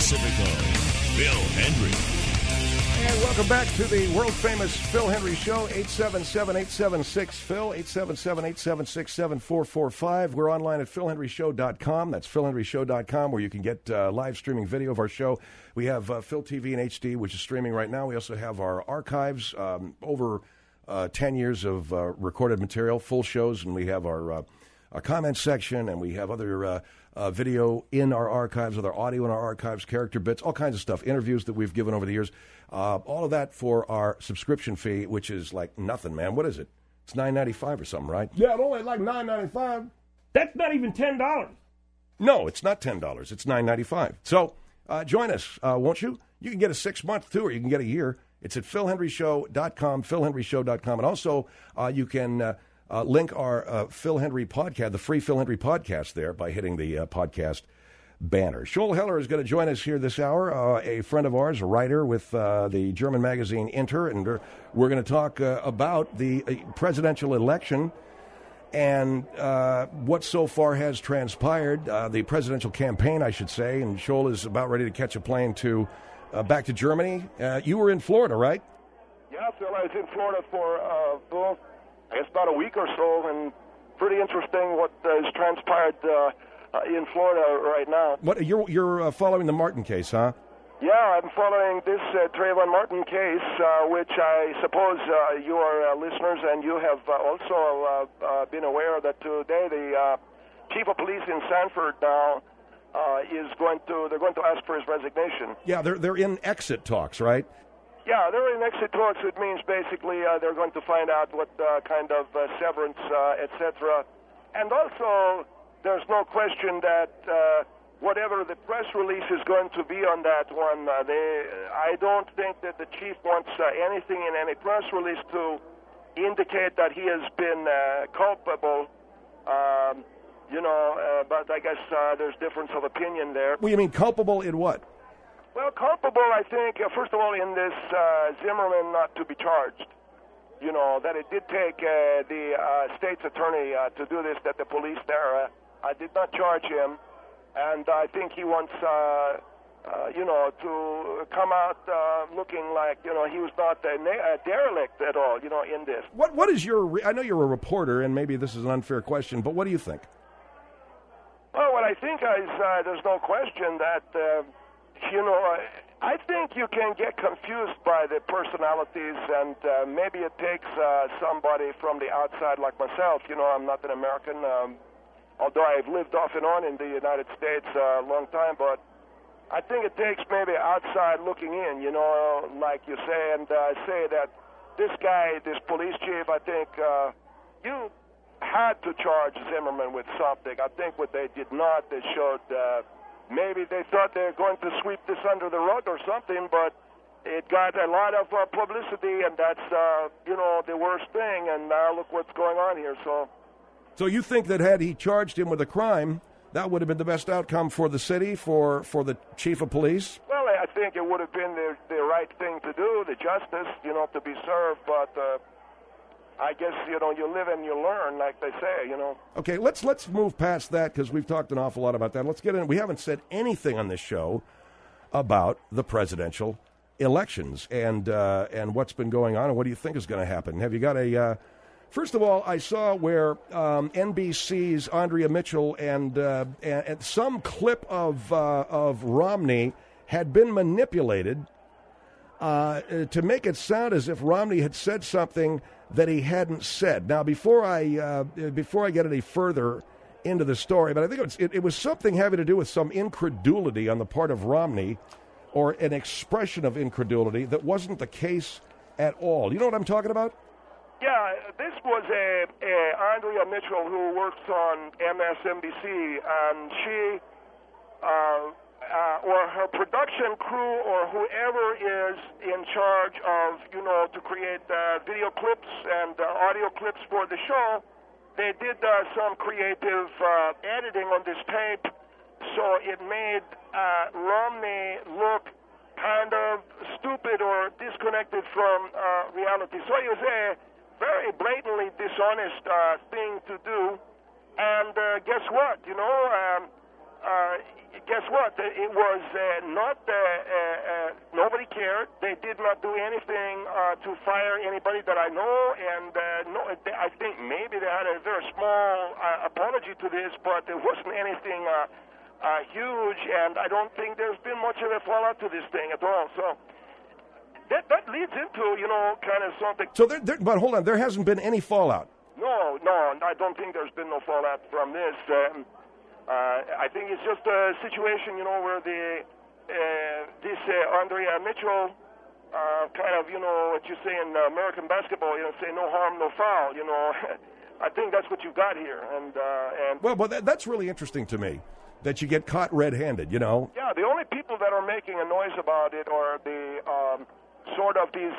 Pacifico, Phil Hendrie. And welcome back to the world-famous Phil Hendrie Show, 877-876-PHIL, 877-876-7445. We're online at philhendrieshow.com. That's philhendrieshow.com, where you can get live streaming video of our show. We have Phil TV in HD, which is streaming right now. We also have our archives, over 10 years of recorded material, full shows, and we have our comment section, and we have other video in our archives, with our audio in our archives, character bits, all kinds of stuff, interviews that we've given over the years. All of that for our subscription fee, which is like nothing, man. What is it? It's $9.95 or something, right? Yeah, it's only like $9.95. That's not even $10. No, it's not $10. It's $9.95. So join us, won't you? You can get a 6-month too, or you can get a year. It's at philhendrieshow.com, philhendrieshow.com. And also, you can link our Phil Hendrie podcast, the free Phil Hendrie podcast there, by hitting the podcast banner. Joel Heller is going to join us here this hour, a friend of ours, a writer with the German magazine Inter, and we're going to talk about the presidential election and what so far has transpired, the presidential campaign, I should say, and Joel is about ready to catch a plane to back to Germany. You were in Florida, right? Yeah, Phil, I was in Florida for I guess about a week or so, and pretty interesting what has transpired in Florida right now. What you're following the Martin case, huh? Yeah, I'm following this Trayvon Martin case, which I suppose your listeners and you have also been aware that today the chief of police in Sanford now they're going to ask for his resignation. Yeah, they're in exit talks, right? Yeah, they're in exit talks. It means basically they're going to find out what kind of severance, etc. And also, there's no question that whatever the press release is going to be on that one, I don't think that the chief wants anything in any press release to indicate that he has been culpable. But I guess there's difference of opinion there. Well, you mean culpable in what? Well, culpable, I think, first of all, in this Zimmerman not to be charged. You know, that it did take the state's attorney to do this, that the police there did not charge him. And I think he wants, to come out looking like, he was not a derelict at all, in this. What is I know you're a reporter, and maybe this is an unfair question, but what do you think? Well, what I think is there's no question that, I think you can get confused by the personalities, and maybe it takes somebody from the outside like myself. I'm not an American, although I've lived off and on in the United States a long time, but I think it takes maybe outside looking in, like you say, and say that this guy, this police chief, I think you had to charge Zimmerman with something. I think what they did not, they showed maybe they thought they were going to sweep this under the rug or something, but it got a lot of publicity, and that's, the worst thing, and now look what's going on here. So you think that had he charged him with a crime, that would have been the best outcome for the city, for the chief of police? Well, I think it would have been the right thing to do, the justice, to be served, but I guess, you live and you learn, like they say, Okay, let's move past that, because we've talked an awful lot about that. Let's get in. We haven't said anything on this show about the presidential elections and what's been going on, and what do you think is going to happen? Have you got a... First of all, I saw where NBC's Andrea Mitchell and some clip of Romney had been manipulated to make it sound as if Romney had said something that he hadn't said. Now, before I get any further into the story, but I think it was something having to do with some incredulity on the part of Romney, or an expression of incredulity that wasn't the case at all. You know what I'm talking about? Yeah, this was Andrea Mitchell who works on MSNBC, and she or her production crew or whoever is in charge of, to create video clips and audio clips for the show, they did some creative editing on this tape, so it made Romney look kind of stupid or disconnected from reality. So it was a very blatantly dishonest thing to do. And guess what? guess what? It was not, nobody cared. They did not do anything to fire anybody that I know, and I think maybe they had a very small apology to this, but there wasn't anything huge, and I don't think there's been much of a fallout to this thing at all. So that leads into, kind of something. So, but hold on, there hasn't been any fallout. No, I don't think there's been no fallout from this. I think it's just a situation, where this Andrea Mitchell kind of, what you say in American basketball, say no harm, no foul. I think that's what you got here. And well, that's really interesting to me, that you get caught red-handed. Yeah, the only people that are making a noise about it are the sort of these.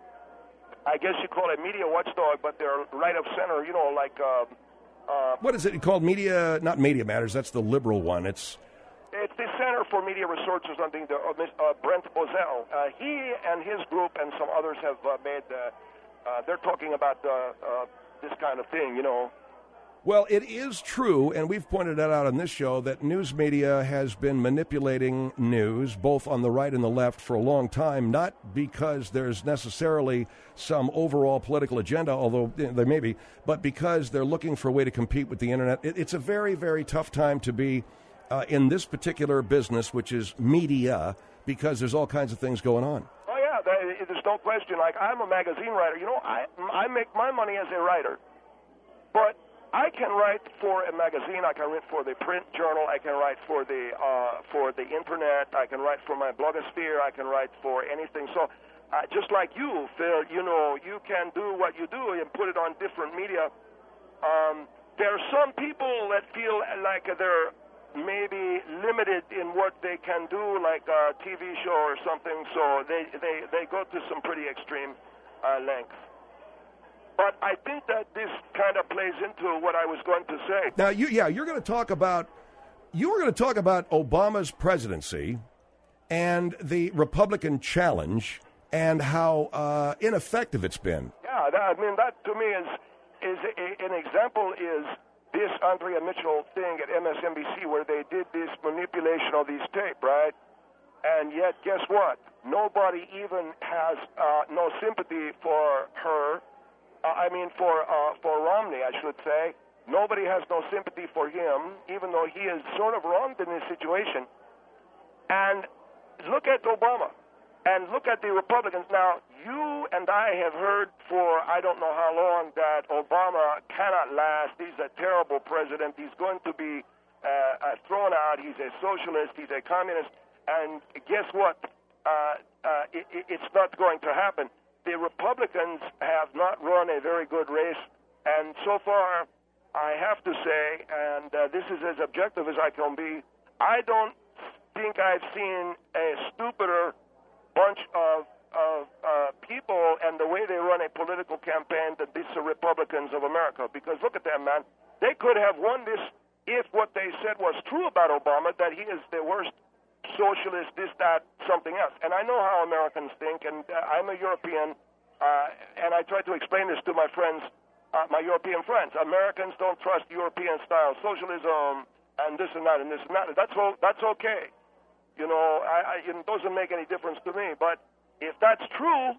I guess you call it media watchdog, but they're right of center. Like. What is it called? Not Media Matters. That's the liberal one. It's the Center for Media Research or something. Brent Bozell. He and his group and some others have made. They're talking about this kind of thing. Well, it is true, and we've pointed that out on this show, that news media has been manipulating news, both on the right and the left, for a long time, not because there's necessarily some overall political agenda, although there may be, but because they're looking for a way to compete with the Internet. It's a very, very tough time to be in this particular business, which is media, because there's all kinds of things going on. Oh, yeah, there's no question. Like, I'm a magazine writer. I make my money as a writer, but I can write for a magazine. I can write for the print journal. I can write for the internet. I can write for my blogosphere. I can write for anything. So, just like you, Phil, you can do what you do and put it on different media. There are some people that feel like they're maybe limited in what they can do, like a TV show or something. So they go to some pretty extreme lengths. But I think that this kind of plays into what I was going to say. Now, you're going to talk about Obama's presidency and the Republican challenge and how ineffective it's been. Yeah, that to me is an example is this Andrea Mitchell thing at MSNBC where they did this manipulation of these tape, right? And yet, guess what? Nobody even has no sympathy for her. For Romney, I should say. Nobody has no sympathy for him, even though he is sort of wronged in this situation. And look at Obama, and look at the Republicans. Now, you and I have heard for I don't know how long that Obama cannot last. He's a terrible president. He's going to be thrown out. He's a socialist. He's a communist. And guess what? It's not going to happen. The Republicans have not run a very good race, and so far, I have to say, and this is as objective as I can be, I don't think I've seen a stupider bunch of people and the way they run a political campaign than these Republicans of America. Because look at them, man. They could have won this if what they said was true about Obama, that he is the worst socialist, this, that, something else. And I know how Americans think, and I'm a European, and I try to explain this to my friends, my European friends. Americans don't trust European-style socialism and this and that and this and that. That's okay. It doesn't make any difference to me. But if that's true,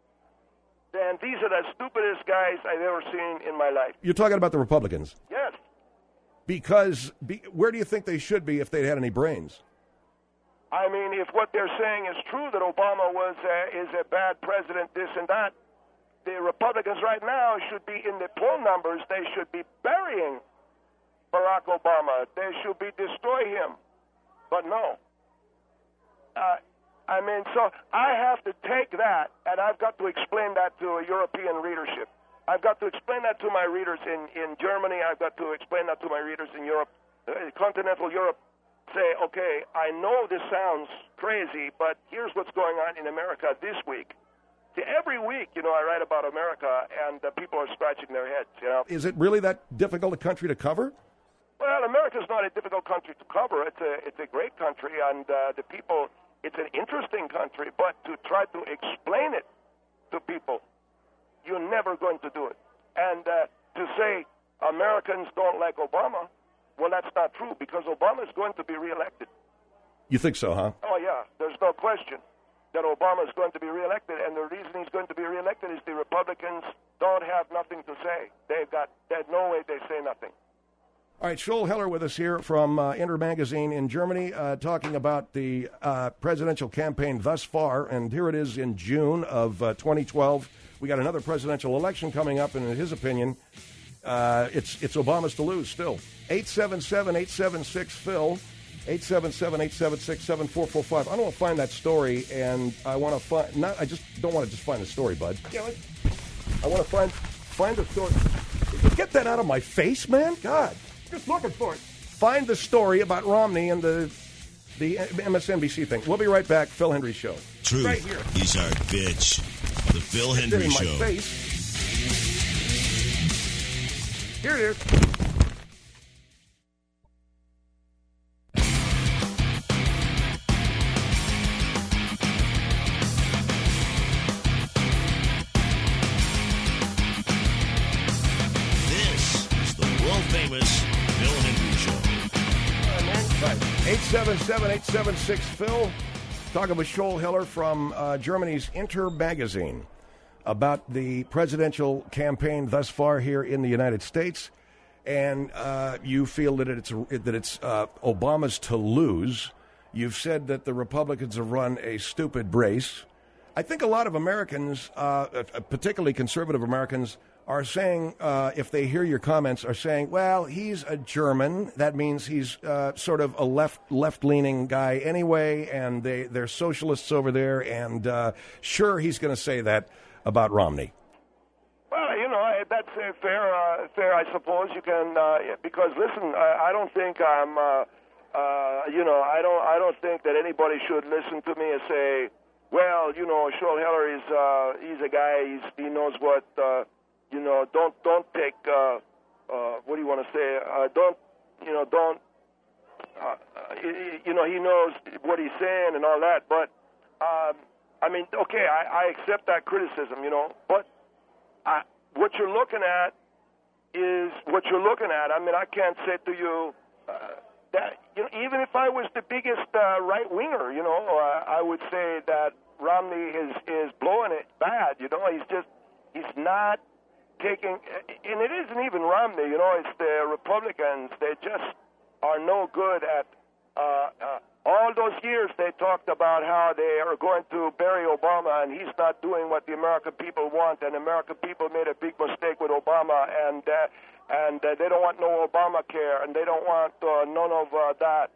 then these are the stupidest guys I've ever seen in my life. You're talking about the Republicans? Yes. Because where do you think they should be if they had any brains? I mean, if what they're saying is true, that Obama is a bad president, this and that, the Republicans right now should be in the poll numbers. They should be burying Barack Obama. They should be destroy him. But no. So I have to take that, and I've got to explain that to a European readership. I've got to explain that to my readers in Germany. I've got to explain that to my readers in Europe, continental Europe. Say, okay, I know this sounds crazy, but here's what's going on in America this week. See, every week, I write about America, and people are scratching their heads, Is it really that difficult a country to cover? Well, America's not a difficult country to cover. It's a great country, and the people, it's an interesting country, but to try to explain it to people, you're never going to do it. And to say Americans don't like Obama, Well, that's not true because Obama is going to be reelected. You think so, huh? Oh, yeah. There's no question that Obama is going to be reelected, and the reason he's going to be reelected is the Republicans don't have nothing to say. There's no way they say nothing. All right, Scholl Heller with us here from Inter Magazine in Germany, talking about the presidential campaign thus far. And here it is in June of 2012. We got another presidential election coming up, and in his opinion, it's Obama's to lose still. 877-876-PHIL, 877-876-7445. I don't want to find that story, and I want to find, I just don't want to just find the story, bud. I want to find the story. Get that out of my face, man. God. Just looking for it. Find the story about Romney and the MSNBC thing. We'll be right back. Phil Hendrie Show. Truth Right here. is our bitch. The Phil Hendrie in Show. my face. Here it is. This is the world-famous Phil Hendrie Show. 877-876-PHIL. Talking with Scholl Heller from Germany's Inter Magazine about the presidential campaign thus far here in the United States. And you feel that it's Obama's to lose. You've said that the Republicans have run a stupid race. I think a lot of Americans, particularly conservative Americans, are saying, if they hear your comments, are saying, well, he's a German. That means he's sort of a left-leaning guy anyway, and they're socialists over there, and sure, he's going to say that about Romney. Well, you know, that's fair, I suppose. You can, because listen, I don't think I'm, I don't think that anybody should listen to me and say, well, you know, Scholl Heller is, he's a guy, he knows what, don't take, what do you want to say, he knows what he's saying and all that, but, I mean, okay, I accept that criticism, but what you're looking at is what you're looking at. I mean, I can't say to you that, even if I was the biggest right-winger, I would say that Romney is blowing it bad, he's not taking, and it isn't even Romney, it's the Republicans. They just are no good at, all those years they talked about how they are going to bury Obama, and he's not doing what the American people want, and American people made a big mistake with Obama, and they don't want no Obamacare, and they don't want none of that.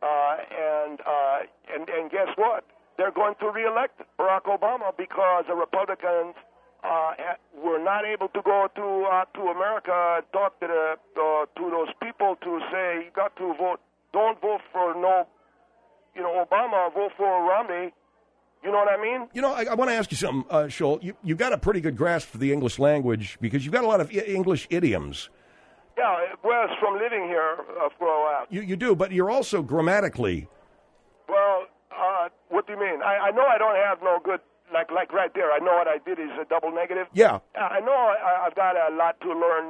And guess what? They're going to reelect Barack Obama because the Republicans were not able to go to America and talk to those people to say you got to vote. Don't vote for Obama. Vote for Romney. You know what I mean? I want to ask you something, Scholl. You got a pretty good grasp of the English language because you've got a lot of English idioms. Yeah, well, it's from living here for a while. You do, but you're also grammatically. Well, what do you mean? I know I don't have no good, like right there. I know what I did is a double negative. Yeah. I know I've got a lot to learn,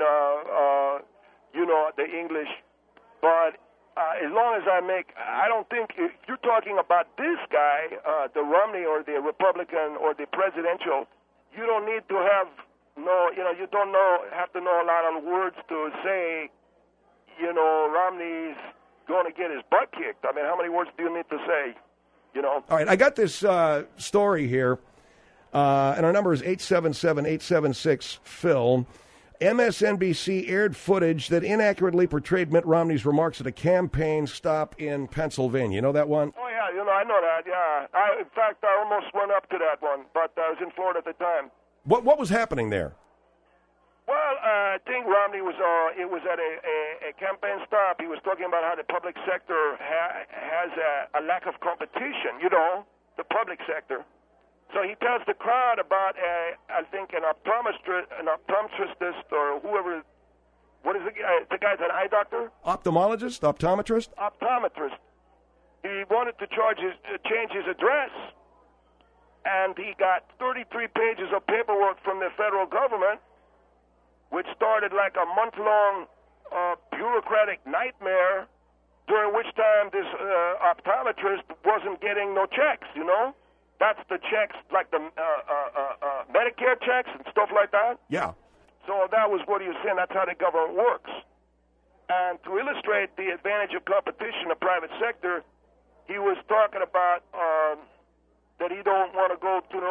the English, but as long as I don't think, if you're talking about this guy, the Romney or the Republican or the presidential, you don't need to have you don't have to know a lot of words to say, Romney's going to get his butt kicked. I mean, how many words do you need to say, All right, I got this story here, and our number is 877-876-PHIL. MSNBC aired footage that inaccurately portrayed Mitt Romney's remarks at a campaign stop in Pennsylvania. You know that one? Oh, yeah, I know that, yeah. In fact, I almost went up to that one, but I was in Florida at the time. What was happening there? Well, I think Romney was at a campaign stop. He was talking about how the public sector has a lack of competition, the public sector. So he tells the crowd about, I think, an optometrist or whoever, what is it? The guy's an eye doctor? Ophthalmologist? Optometrist? Optometrist. He wanted to change his address, and he got 33 pages of paperwork from the federal government, which started like a month-long bureaucratic nightmare during which time this optometrist wasn't getting no checks, you know? That's the checks, like the Medicare checks and stuff like that. Yeah. So that was what he was saying. That's how the government works. And to illustrate the advantage of competition in the private sector, he was talking about that he don't want to go to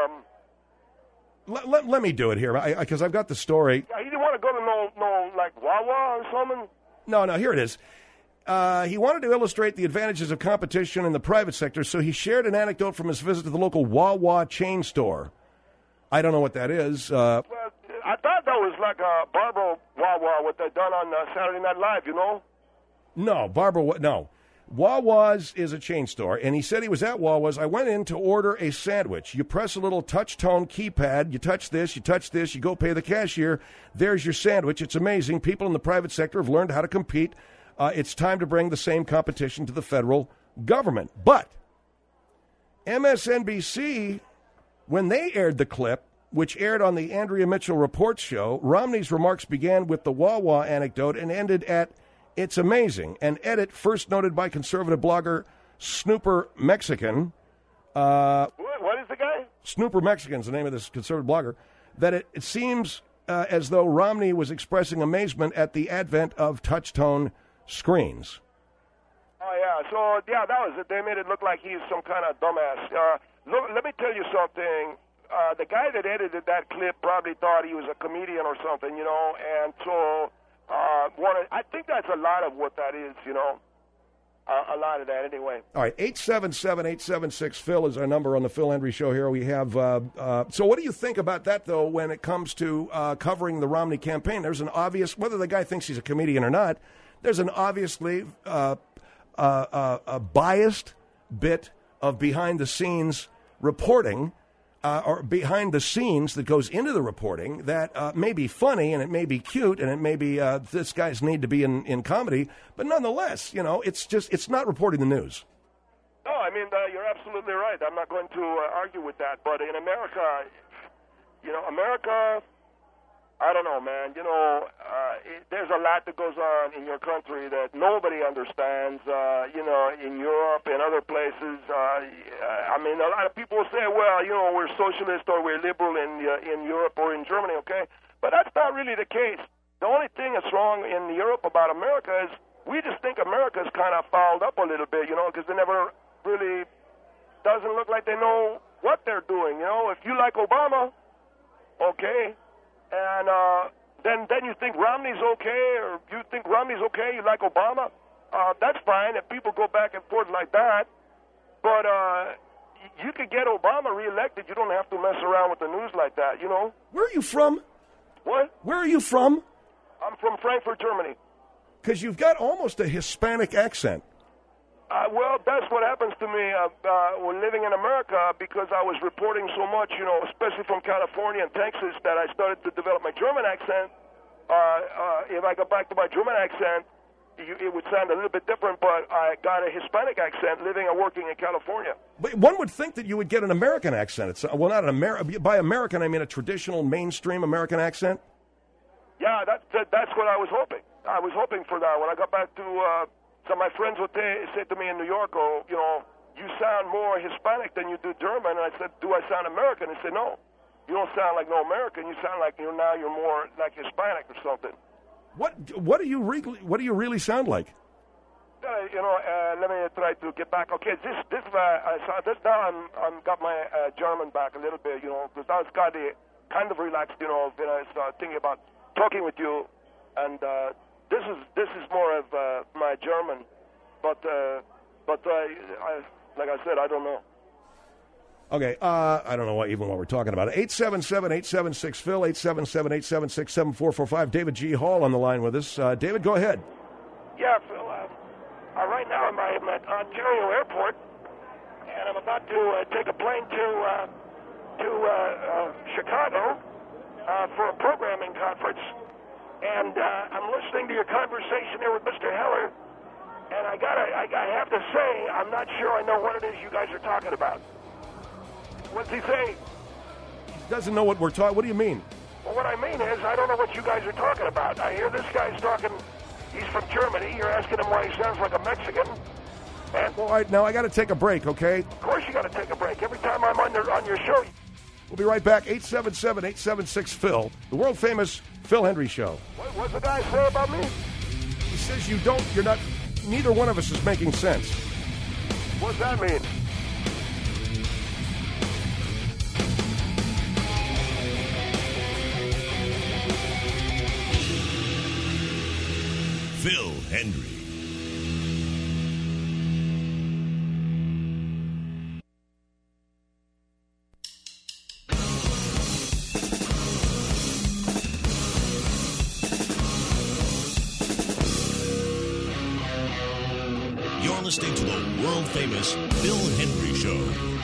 no... Let me do it here, because I've got the story. He didn't want to go to no like Wawa or something? No, here it is. He wanted to illustrate the advantages of competition in the private sector, so he shared an anecdote from his visit to the local Wawa chain store. I don't know what that is. Well, I thought that was like a Barbara Wawa, what they done on Saturday Night Live, you know? No, Barbara, no. Wawa's is a chain store, and he said he was at Wawa's. I went in to order a sandwich. You press a little touch-tone keypad. You touch this, you go pay the cashier. There's your sandwich. It's amazing. People in the private sector have learned how to compete. It's time to bring the same competition to the federal government. But MSNBC, when they aired the clip, which aired on the Andrea Mitchell Reports show, Romney's remarks began with the Wawa anecdote and ended at, "It's amazing." An edit first noted by conservative blogger Snooper Mexican. What is the guy? Snooper Mexican's the name of this conservative blogger. That it seems as though Romney was expressing amazement at the advent of touch-tone screens. Oh, yeah. So, yeah, that was it. They made it look like he's some kind of dumbass. Look, let me tell you something. The guy that edited that clip probably thought he was a comedian or something, you know, and so I think that's a lot of what that is, you know, a lot of that anyway. All right, 877-876-PHIL is our number on the Phil Hendrie Show here. We have, so what do you think about that, though, when it comes to covering the Romney campaign? There's an obvious, whether the guy thinks he's a comedian or not, there's an obviously a biased bit of behind-the-scenes reporting or behind the scenes that goes into the reporting that may be funny and it may be cute and it may be this guy's need to be in comedy, but nonetheless, you know, it's not reporting the news. No, I mean, you're absolutely right. I'm not going to argue with that. But in America, you know, I don't know, man. You know, there's a lot that goes on in your country that nobody understands. You know, in Europe and other places. I mean, a lot of people say, well, you know, we're socialist or we're liberal in Europe or in Germany, okay? But that's not really the case. The only thing that's wrong in Europe about America is we just think America's kind of fouled up a little bit, you know, because they never really doesn't look like they know what they're doing. You know, if you like Obama, okay. And then you think Romney's okay, or you think Romney's okay, you like Obama, that's fine if people go back and forth like that. But you could get Obama reelected. You don't have to mess around with the news like that, you know. Where are you from? What? Where are you from? I'm from Frankfurt, Germany. Because you've got almost a Hispanic accent. Well, that's what happens to me when living in America, because I was reporting so much, you know, especially from California and Texas, that I started to develop my German accent. If I go back to my German accent, it would sound a little bit different, but I got a Hispanic accent living and working in California. But one would think that you would get an American accent. Well, not an by American, I mean a traditional mainstream American accent. Yeah, that's what I was hoping. I was hoping for that. When I got back to... So my friends would say to me in New York, oh, you know, you sound more Hispanic than you do German. And I said, do I sound American? They said, no, you don't sound like no American. You sound like you're more like Hispanic or something. What do you really sound like? You know, let me try to get back. Okay, this now I'm got my German back a little bit, you know, because I was kind of relaxed, you know, when I was thinking about talking with you, and this is more of my German, but like I said, I don't know. Okay, I don't know what we're talking about. 877-876-PHIL, 877-876-7445. David G. Hall on the line with us. David, go ahead. Yeah, Phil. Right now I'm at Ontario Airport, and I'm about to take a plane to Chicago for a programming conference. And I'm listening to your conversation there with Mr. Heller, and I have to say, I'm not sure I know what it is you guys are talking about. What's he saying? He doesn't know what we're talking. What do you mean? Well, what I mean is, I don't know what you guys are talking about. I hear this guy's talking, He's from Germany. You're asking him why he sounds like a Mexican. And All right, now I got to take a break, okay? of course you got to take a break. Every time I'm on your show. We'll be right back. 877-876-PHIL, the world-famous Phil Hendry Show. What's the guy say about me? He says neither one of us is making sense. What's that mean? Phil Hendry. You're listening to the world-famous Phil Hendry Show.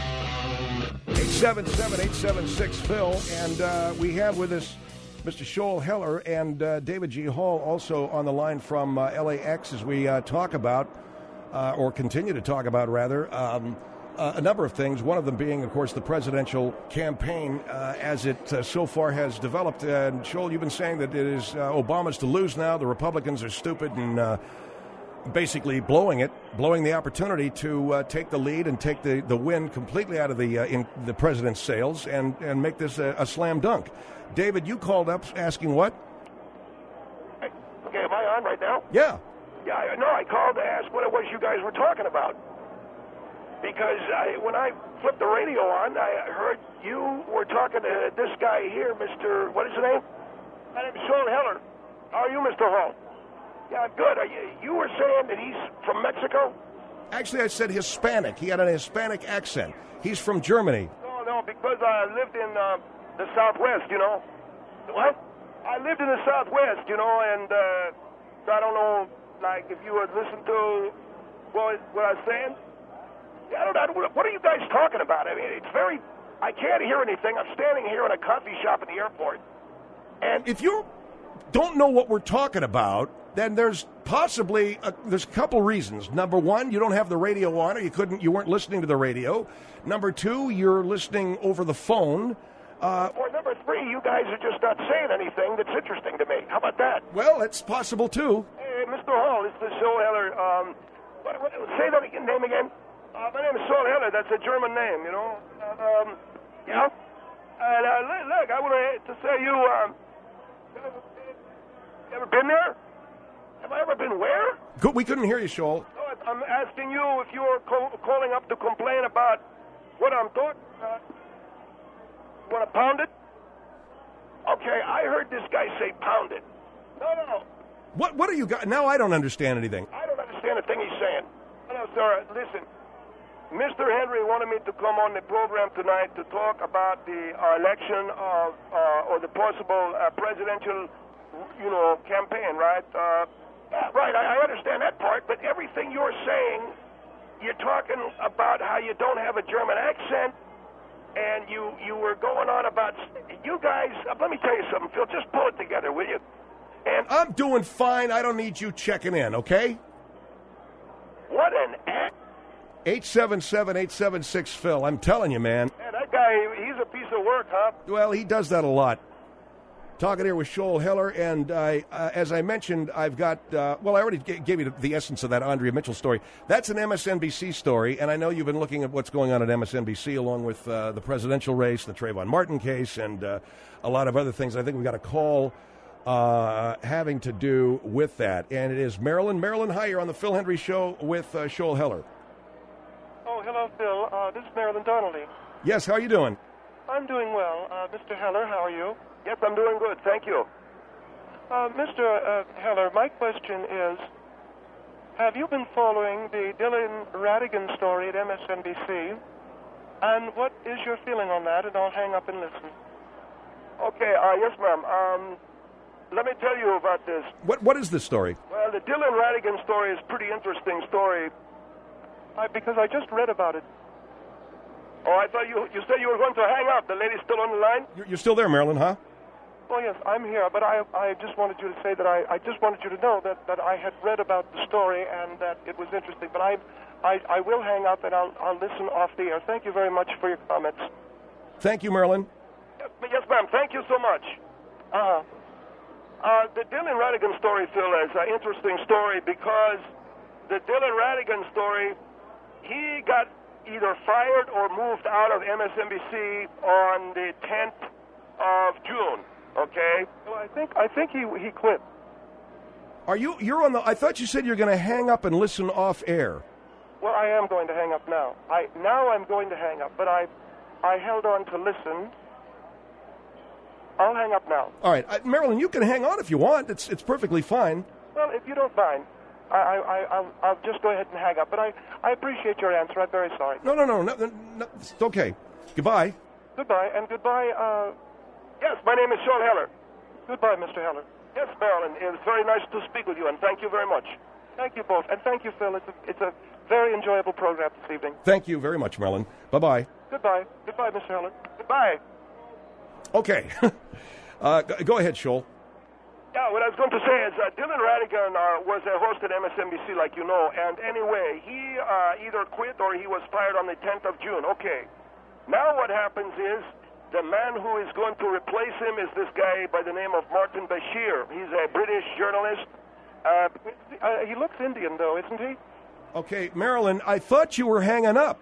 877-876-PHIL, and we have with us Mr. Shoal Heller and David G. Hall also on the line from LAX as we talk about, or continue to talk about, rather, a number of things, one of them being, of course, the presidential campaign as it so far has developed. And Shoal, you've been saying that it is Obama's to lose now, the Republicans are stupid and basically blowing the opportunity to take the lead and take the win completely out of the president's sails and make this a slam dunk. David, you called up asking what? Okay, am I on right now? Yeah. Yeah, I called to ask what it was you guys were talking about. Because when I flipped the radio on, I heard you were talking to this guy here, Mr. What is his name? My name's Shoal Heller. How are you, Mr. Hall? Yeah, I'm good. You were saying that he's from Mexico? Actually, I said Hispanic. He had an Hispanic accent. He's from Germany. No, because I lived in the Southwest, you know. What? I lived in the Southwest, you know, and I don't know, like, if you would listen to what I was saying. I don't know. What are you guys talking about? I mean, I can't hear anything. I'm standing here in a coffee shop at the airport. And if you don't know what we're talking about, then there's possibly there's a couple reasons. Number one, you don't have the radio on, or you weren't listening to the radio. Number two, you're listening over the phone. Or number three, you guys are just not saying anything that's interesting to me. How about that? Well, it's possible too. Hey, Mr. Hall, it's the Shoal Heller. Say that name again. My name is Shoal Heller. That's a German name, you know. Yeah. And look, I want to say you ever been there? Have I ever been where? Good. We couldn't hear you, Shoal. No, I'm asking you if you were calling up to complain about what I'm talking about. You want to pound it? Okay, I heard this guy say pound it. No. What are you guys? Now I don't understand anything. I don't understand a thing he's saying. No, sir, listen. Mr. Henry wanted me to come on the program tonight to talk about the election of, or the possible presidential, campaign, right? Right, I understand that part, but everything you're saying, you're talking about how you don't have a German accent, and you were going on about, you guys, let me tell you something, Phil, just pull it together, will you? And I'm doing fine. I don't need you checking in, okay? What an act. 877-876-PHIL. I'm telling you, man. Man, that guy, he's a piece of work, huh? Well, he does that a lot. Talking here with Shoal Heller, and as I mentioned, I've got, I already gave you the essence of that Andrea Mitchell story. That's an MSNBC story, and I know you've been looking at what's going on at MSNBC along with the presidential race, the Trayvon Martin case, and a lot of other things. I think we've got a call having to do with that, and it is Marilyn. Marilyn, hi, you're on the Phil Hendry Show with Shoal Heller. Oh, hello, Phil. This is Marilyn Donnelly. Yes, how are you doing? I'm doing well. Mr. Heller, how are you? Yes, I'm doing good. Thank you. Mr. Heller, my question is, have you been following the Dylan Ratigan story at MSNBC? And what is your feeling on that? And I'll hang up and listen. Okay, yes, ma'am. Let me tell you about this. What is this story? Well, the Dylan Ratigan story is a pretty interesting story. Because I just read about it. Oh, I thought you said you were going to hang up. The lady's still on the line? You're still there, Marilyn, huh? Oh, yes, I'm here, but I just wanted you to say that I just wanted you to know that I had read about the story and that it was interesting. But I will hang up and I'll listen off the air. Thank you very much for your comments. Thank you, Marilyn. Yes, ma'am. Thank you so much. The Dylan Ratigan story, Phil, is an interesting story because the Dylan Ratigan story, he got either fired or moved out of MSNBC on the 10th of June. Okay. Well, I think he quit. You're on the? I thought you said you're going to hang up and listen off air. Well, I am going to hang up now. I'm going to hang up, but I held on to listen. I'll hang up now. All right, Marilyn, you can hang on if you want. It's perfectly fine. Well, if you don't mind, I'll just go ahead and hang up. But I appreciate your answer. I'm very sorry. No, it's okay. Goodbye. Goodbye, and goodbye. Yes, my name is Sean Heller. Goodbye, Mr. Heller. Yes, Marilyn, it was very nice to speak with you, and thank you very much. Thank you both, and thank you, Phil. It's a very enjoyable program this evening. Thank you very much, Marilyn. Bye-bye. Goodbye. Goodbye, Mr. Heller. Goodbye. Okay. Go ahead, Scholl. Yeah, what I was going to say is Dylan Ratigan was a host at MSNBC, like you know, and anyway, he either quit or he was fired on the 10th of June. Okay. Now what happens is the man who is going to replace him is this guy by the name of Martin Bashir. He's a British journalist. He looks Indian, though, isn't he? Okay, Marilyn, I thought you were hanging up.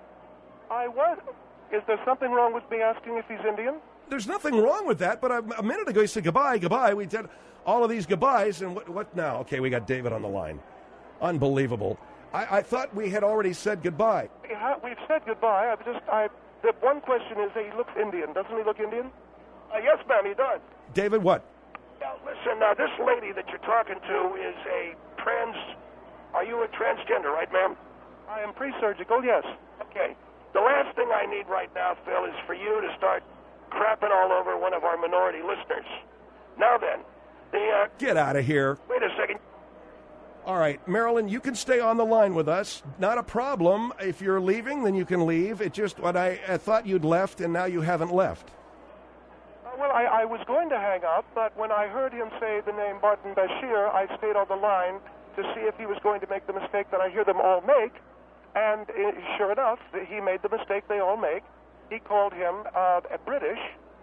I was. Is there something wrong with me asking if he's Indian? There's nothing wrong with that, but a minute ago you said goodbye. We did all of these goodbyes, and what now? Okay, we got David on the line. Unbelievable. I thought we had already said goodbye. We've said goodbye. The one question is, he looks Indian. Doesn't he look Indian? Yes, ma'am, he does. David, what? Now, listen, this lady that you're talking to is are you a transgender, right, ma'am? I am pre-surgical, yes. Okay. The last thing I need right now, Phil, is for you to start crapping all over one of our minority listeners. Now then, Get out of here. Wait a second. All right, Marilyn, you can stay on the line with us. Not a problem. If you're leaving, then you can leave. It just what I thought you'd left, and now you haven't left. Well, I was going to hang up, but when I heard him say the name Martin Bashir, I stayed on the line to see if he was going to make the mistake that I hear them all make. And sure enough, he made the mistake they all make. He called him a British.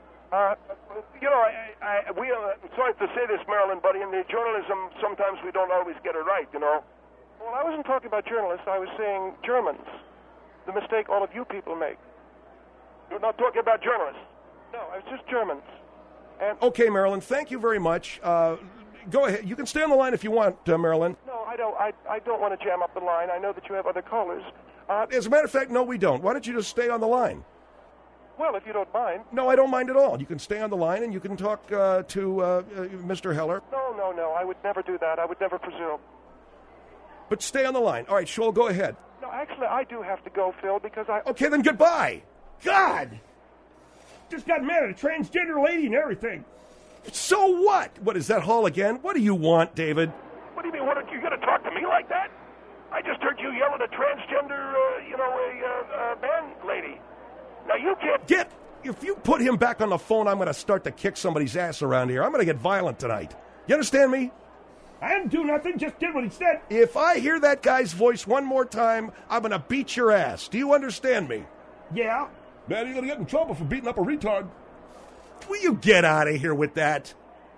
You know, I'm sorry to say this, Marilyn, but in the journalism, sometimes we don't always get it right, you know. Well, I wasn't talking about journalists. I was saying Germans. The mistake all of you people make. You're not talking about journalists? No, I was just Germans. And Okay, Marilyn, thank you very much. Go ahead. You can stay on the line if you want, Marilyn. No, I don't. I don't want to jam up the line. I know that you have other callers. As a matter of fact, no, we don't. Why don't you just stay on the line? Well, if you don't mind. No, I don't mind at all. You can stay on the line and you can talk to Mr. Heller. No. I would never do that. I would never presume. But stay on the line. All right, Scholl, go ahead. No, actually, I do have to go, Phil, because I... Okay, then goodbye. God! Just got married, a transgender lady and everything. So what? What, is that Hall again? What do you want, David? What do you mean? What, are you going to talk to me like that? I just heard you yell at a transgender, man lady. Now, you can't... If you put him back on the phone, I'm going to start to kick somebody's ass around here. I'm going to get violent tonight. You understand me? I didn't do nothing, just did what he said. If I hear that guy's voice one more time, I'm going to beat your ass. Do you understand me? Yeah. Man, you're going to get in trouble for beating up a retard. Will you get out of here with that?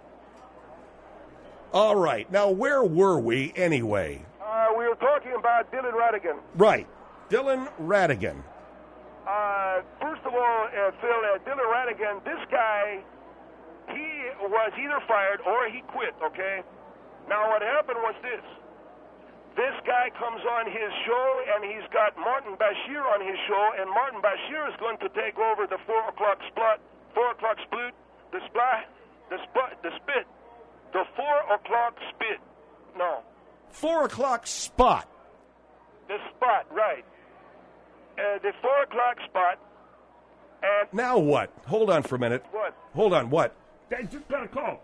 All right. Now, where were we anyway? We were talking about Dylan Ratigan. Right. Dylan Ratigan. First of all, Phil, Dylan Ratigan, this guy, he was either fired or he quit, okay? Now, what happened was this. This guy comes on his show, and he's got Martin Bashir on his show, and Martin Bashir is going to take over the 4 o'clock split, the 4 o'clock spit. No. 4 o'clock spot. The spot, right. The 4 o'clock spot, and... Now what? Hold on for a minute. What? Hold on, what? They just got a call.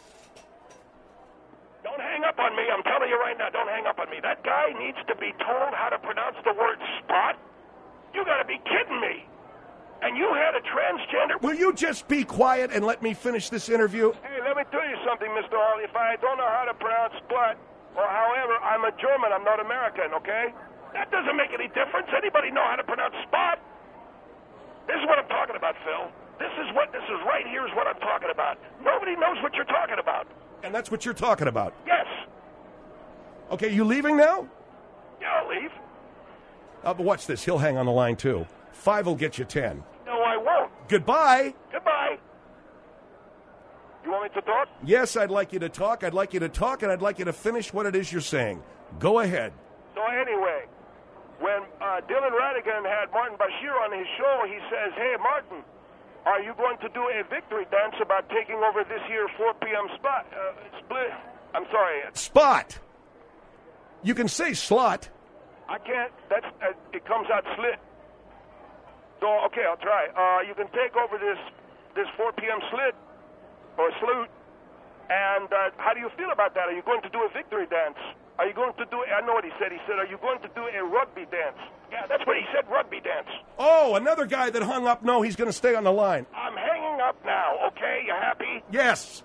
Don't hang up on me. I'm telling you right now, don't hang up on me. That guy needs to be told how to pronounce the word spot. You got to be kidding me. And you had a transgender... Will you just be quiet and let me finish this interview? Hey, let me tell you something, Mr. Hall. If I don't know how to pronounce spot, or however, I'm a German. I'm not American, okay? That doesn't make any difference. Anybody know how to pronounce spot? This is what I'm talking about, Phil. This this is right here is what I'm talking about. Nobody knows what you're talking about. And that's what you're talking about. Yes. Okay, you leaving now? Yeah, I'll leave. But watch this. He'll hang on the line, too. 5 will get you 10. No, I won't. Goodbye. Goodbye. You want me to talk? Yes, I'd like you to talk. I'd like you to talk, and I'd like you to finish what it is you're saying. Go ahead. So anyway, when Dylan Ratigan had Martin Bashir on his show, he says, hey, Martin, are you going to do a victory dance about taking over this here 4 p.m. split? I'm sorry. Spot. You can say slot. I can't. That's it comes out slit. So, okay, I'll try. You can take over this 4 p.m. slit or salute. And how do you feel about that? Are you going to do a victory dance? Are you going to do, I know what he said. He said, are you going to do a rugby dance? Yeah, that's what he said, rugby dance. Oh, another guy that hung up. No, he's going to stay on the line. I'm hanging up now, okay? You happy? Yes.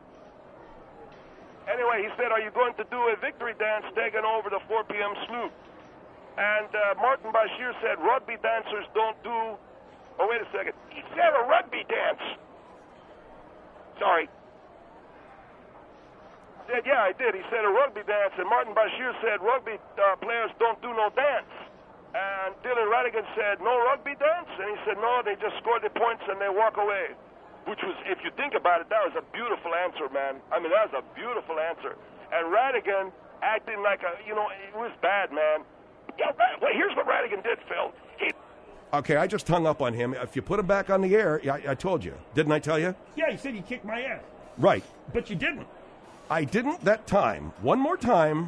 Anyway, he said, are you going to do a victory dance taking over the 4 p.m. salute? And Martin Bashir said, rugby dancers don't do, oh, wait a second. He said a rugby dance. Sorry. Said, yeah, I did. He said a rugby dance, and Martin Bashir said rugby players don't do no dance. And Dylan Ratigan said, no rugby dance? And he said, no, they just score the points and they walk away. Which was, if you think about it, that was a beautiful answer, man. I mean, that was a beautiful answer. And Ratigan acting like it was bad, man. Yeah, well, here's what Ratigan did, Phil. Okay, I just hung up on him. If you put him back on the air, I told you. Didn't I tell you? Yeah, you said you kicked my ass. Right. But you didn't. I didn't that time. One more time.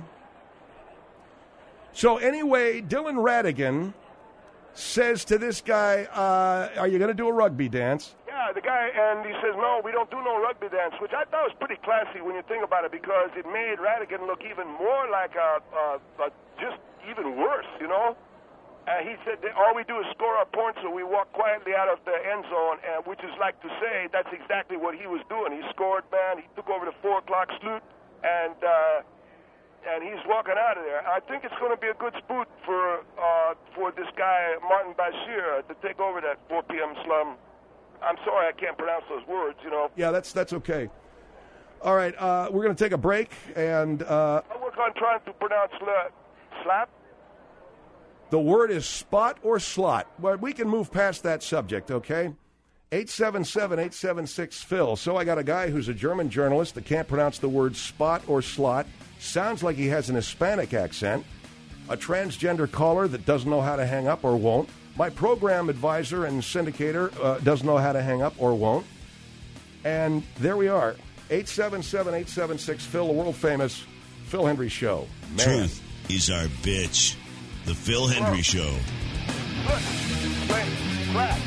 So anyway, Dylan Ratigan says to this guy, are you going to do a rugby dance? Yeah, the guy, and he says, no, we don't do no rugby dance, which I thought was pretty classy when you think about it, because it made Ratigan look even more like just even worse, you know? He said that all we do is score our points, so we walk quietly out of the end zone, and which is like to say that's exactly what he was doing. He scored, man. He took over the 4 o'clock salute, and he's walking out of there. I think it's going to be a good spoot for this guy, Martin Bashir, to take over that 4 p.m. slum. I'm sorry I can't pronounce those words, you know. Yeah, that's okay. All right, we're going to take a break, and I'll work on trying to pronounce slap. The word is spot or slot. Well, we can move past that subject, okay? 877-876-PHIL. So I got a guy who's a German journalist that can't pronounce the word spot or slot. Sounds like he has an Hispanic accent. A transgender caller that doesn't know how to hang up or won't. My program advisor and syndicator doesn't know how to hang up or won't. And there we are. 877-876-PHIL, the world-famous Phil Hendrie Show. Man. Truth is our bitch. The Phil Hendrie Show. Look, wait, crap.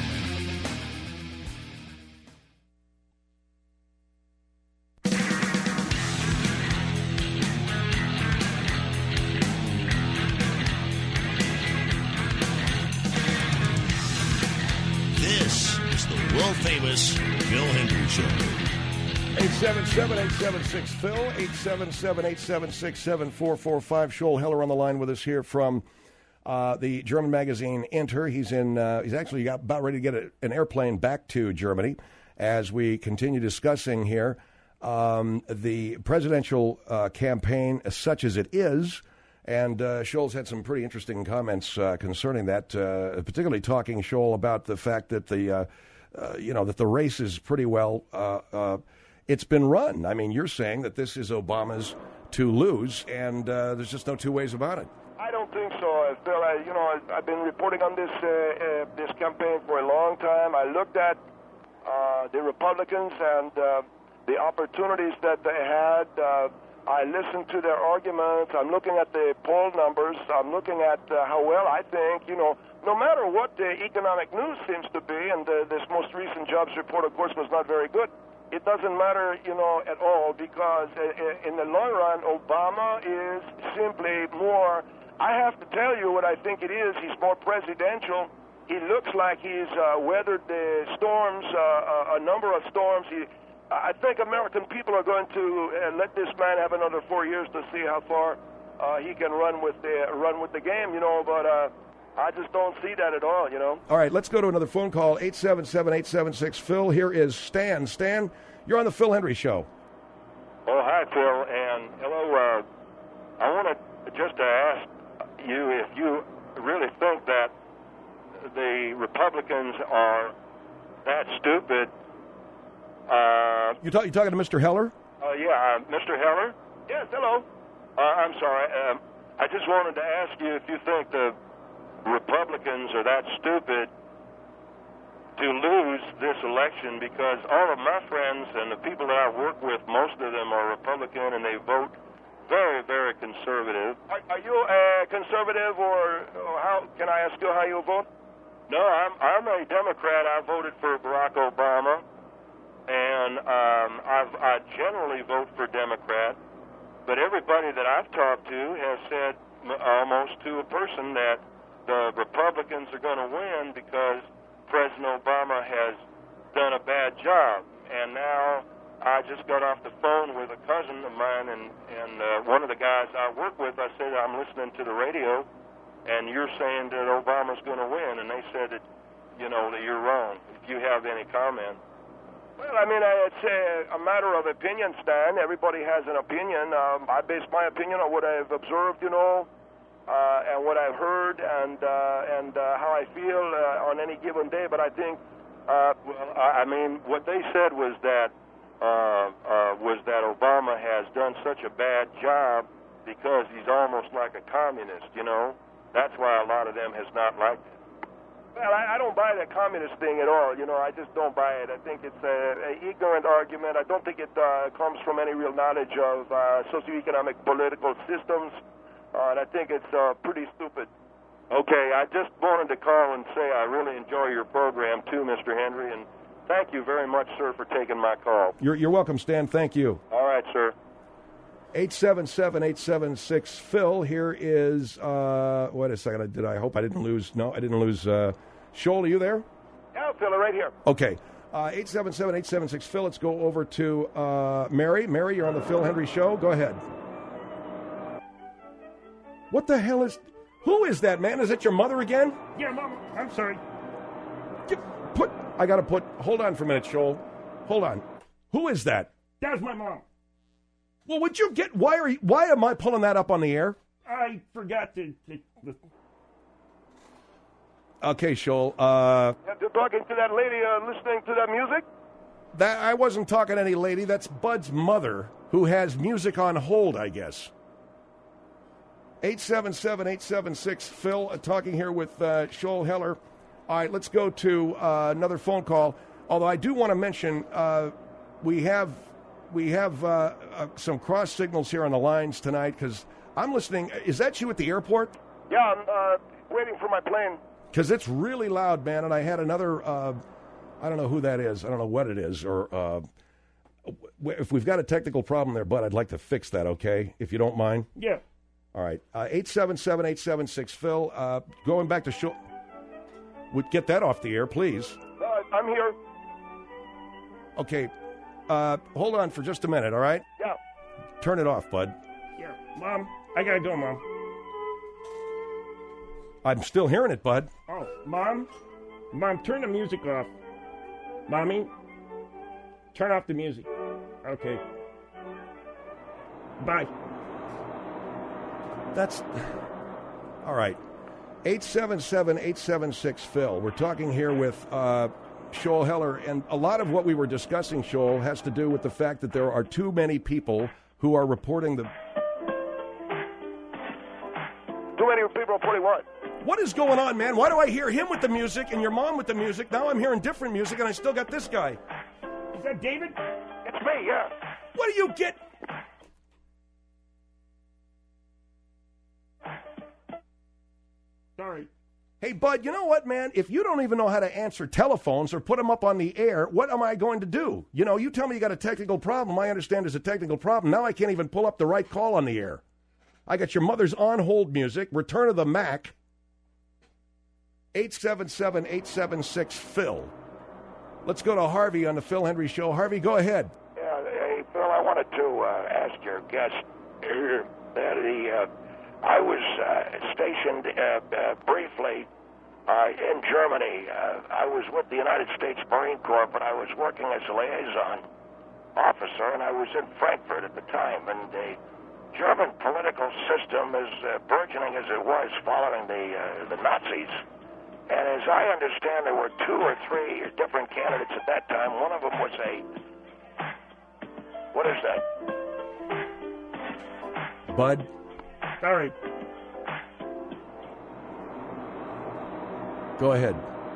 This is the world-famous Phil Hendrie Show. 877-876-PHIL, 877-876-7445. Shoal Heller on the line with us here from the German magazine Inter. He's actually about ready to get an airplane back to Germany as we continue discussing here the presidential campaign such as it is. And Shoal's had some pretty interesting comments concerning that, particularly talking, Shoal, about the fact that that the race is pretty well it's been run. I mean, you're saying that this is Obama's to lose, and there's just no two ways about it. I don't think so, Phil. I've been reporting on this campaign for a long time. I looked at the Republicans and the opportunities that they had. I listened to their arguments. I'm looking at the poll numbers. I'm looking at how well I think, no matter what the economic news seems to be, and this most recent jobs report, of course, was not very good. It doesn't matter, at all, because in the long run, Obama is simply more, I have to tell you what I think it is. He's more presidential. He looks like he's weathered the storms, a number of storms. I think American people are going to let this man have another 4 years to see how far he can run with the game, But I just don't see that at all, you know. All right, let's go to another phone call, 877-876-PHIL. Here is Stan. Stan, you're on the Phil Hendrie Show. Oh, hi, Phil, and hello. I wanted just to ask you if you really think that the Republicans are that stupid. You talking to Mr. Heller? Yeah, Mr. Heller? Yes, hello. I'm sorry. I just wanted to ask you if you think the Republicans are that stupid to lose this election, because all of my friends and the people that I work with, most of them are Republican, and they vote very, very conservative. Are you conservative, or how? Can I ask you how you vote? No, I'm a Democrat. I voted for Barack Obama, and I generally vote for Democrat. But everybody that I've talked to has said almost to a person that the Republicans are going to win because President Obama has done a bad job. And now I just got off the phone with a cousin of mine, and one of the guys I work with, I said, I'm listening to the radio, and you're saying that Obama's going to win. And they said that, that you're wrong. If you have any comment. Well, I mean, it's a matter of opinion, Stan. Everybody has an opinion. I base my opinion on what I've observed, and what I've heard, and how I feel on any given day. But I think, what they said was that Obama has done such a bad job because he's almost like a communist. That's why a lot of them has not liked it. Well, I don't buy the communist thing at all. I just don't buy it. I think it's an ignorant argument. I don't think it comes from any real knowledge of socioeconomic political systems. And I think it's pretty stupid. Okay, I just wanted to call and say I really enjoy your program too, Mr. Hendrie, and thank you very much, sir, for taking my call. You're welcome, Stan. Thank you. All right, sir. 877-876-PHIL. Here is, wait a second. I hope I didn't lose. No, I didn't lose. Shoal, are you there? Yeah, Phil, right here. Okay. 877-876-PHIL. Let's go over to Mary. Mary, you're on the Phil Hendrie Show. Go ahead. What the hell is... Who is that, man? Is it your mother again? Yeah, Mom. I'm sorry. Hold on for a minute, Shoal. Hold on. Who is that? That was my mom. Well, would you get... Why am I pulling that up on the air? I forgot to... Okay, Shoal. You're talking to that lady listening to that music? I wasn't talking to any lady. That's Bud's mother, who has music on hold, I guess. 877-876-PHIL. Talking here with Shoal Heller. All right, let's go to another phone call. Although I do want to mention we have some cross signals here on the lines tonight because I'm listening. Is that you at the airport? Yeah, I'm waiting for my plane. Because it's really loud, man, and I had another, I don't know who that is. I don't know what it is. Or if we've got a technical problem there, Bud, I'd like to fix that, okay, if you don't mind? Yeah. All right. 877-876-PHIL. Going back to show. Would get that off the air, please. I'm here. Okay. Hold on for just a minute, all right? Yeah. Turn it off, Bud. Yeah. Mom, I got to go, Mom. I'm still hearing it, Bud. Oh, Mom, turn the music off. Mommy, turn off the music. Okay. Bye. That's... All right. 877-876-PHIL. We're talking here with Shoal Heller, and a lot of what we were discussing, Shoal, has to do with the fact that there are too many people who are reporting the... Too many people reporting what? What is going on, man? Why do I hear him with the music and your mom with the music? Now I'm hearing different music, and I still got this guy. Is that David? It's me, yeah. What do you get? Sorry. Hey, Bud, you know what, man? If you don't even know how to answer telephones or put them up on the air, what am I going to do? You tell me you got a technical problem. I understand there's a technical problem. Now I can't even pull up the right call on the air. I got your mother's on-hold music, Return of the Mac, 877-876-PHIL. Let's go to Harvey on the Phil Hendrie Show. Harvey, go ahead. Yeah, hey, Phil, I wanted to ask your guest that I was stationed briefly in Germany. I was with the United States Marine Corps, but I was working as a liaison officer, and I was in Frankfurt at the time. And the German political system, as burgeoning as it was following the Nazis, and as I understand, there were 2 or 3 different candidates at that time. One of them was what is that? Bud? Sorry. Go ahead.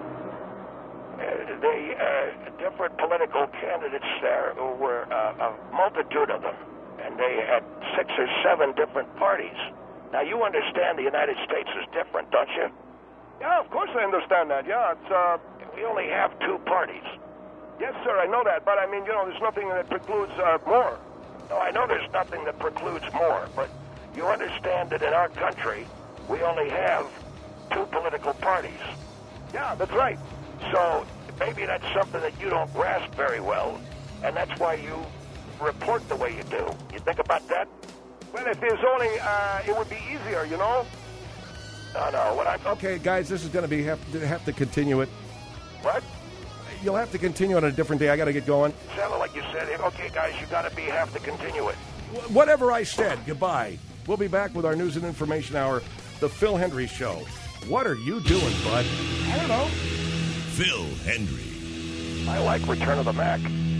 The different political candidates there were a multitude of them, and they had 6 or 7 different parties. Now, you understand the United States is different, don't you? Yeah, of course I understand that. Yeah, it's We only have 2 parties. yes, sir, I know that. But I mean, there's nothing that precludes more. No, I know there's nothing that precludes more, but you understand that in our country, we only have 2 political parties. Yeah, that's right. So maybe that's something that you don't grasp very well, and that's why you report the way you do. You think about that? Well, if there's only, it would be easier, No, what I'm... Okay, guys, this is going to be have to continue it. What? You'll have to continue on a different day. I got to get going. Sounded like you said, okay, guys, you got to have to continue it. Whatever I said, goodbye. We'll be back with our News and Information Hour, The Phil Hendry Show. What are you doing, bud? I don't know. Phil Hendry. I like Return of the Mac.